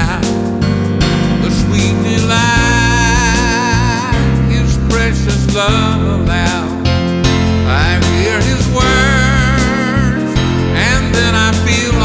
out the sweet delight, His precious love aloud. I hear His words, and then I feel